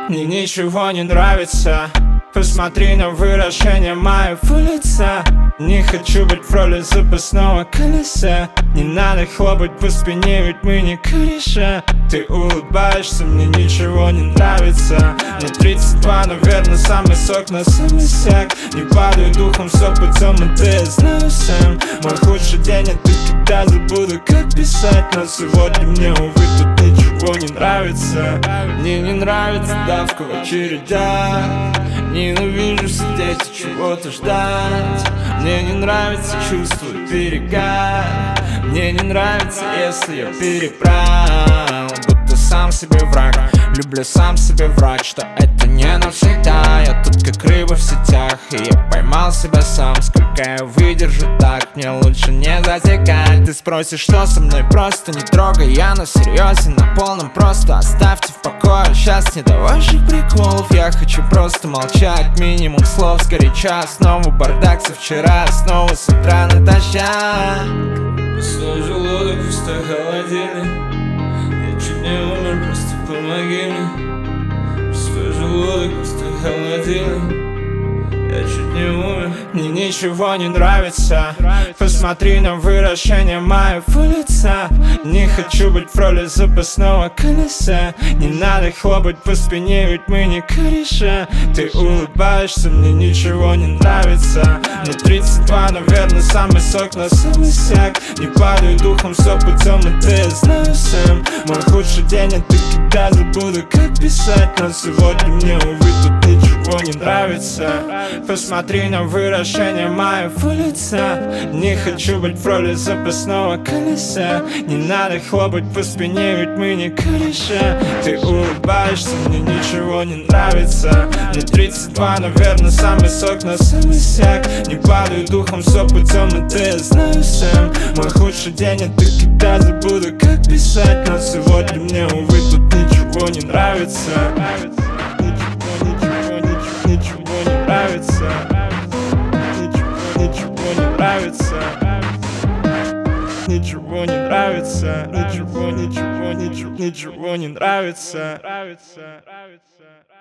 Мне ничего не нравится. Посмотри на выражение моего лица. Не хочу быть в роли запасного колеса. Не надо хлопать по спине, ведь мы не кореша. Ты улыбаешься, мне ничего не нравится. Мне 32, наверное, самый сок на самый сяк. Не падаю духом с опытом, это я знаю сам. Мой худший день, это когда забуду, как писать. Но сегодня мне, увы, тут ничего не нравится. Мне не нравится давка в очередях. Ненавижу сидеть и чего-то ждать. Мне не нравится чувствовать берега. Мне не нравится, если я перебрал. Будто сам себе враг. Люблю сам себе врать, что это не навсегда. Я тут как рыба в сетях, и я поймал себя сам. Сколько я выдержу так, мне лучше не затекать. Ты спросишь, что со мной, просто не трогай. Я на серьезе, на полном, просто оставьте в покое. Сейчас не до ваших приколов, я хочу просто молчать. Минимум слов сгоряча, снова бардак со вчера. Снова с утра натощак. Пустой желудок, пустой холодильник. Я чуть не умер, просто помоги мне. Пустой желудок, пустой холодильник. Я чуть не умер. Мне ничего не нравится. Посмотри на выражение моего лица. Не хочу быть в роли запасного колеса. Не надо хлопать по спине, ведь мы не кореша. Ты улыбаешься, мне ничего не нравится. Мне 32, наверное, самый сок на самый сяк. Не падаю духом с опытом, это я знаю сам. Мой худший день, это когда забуду, как писать. Но сегодня мне, увы, тут ничего не нравится. Посмотри на выражение моего лица. Не хочу быть в роли запасного колеса. Не надо хлопать по спине, ведь мы не кореша. Ты улыбаешься, мне ничего не нравится. Мне 32, наверное, самый сок на самый сяк. Не падаю духом с опытом, это я знаю сам. Мой худший день, это когда забуду, как писать. Но сегодня мне, увы, тут ничего не нравится. Ничего не нравится. Ничего не нравится. Ничего не нравится. Ничего не нравится.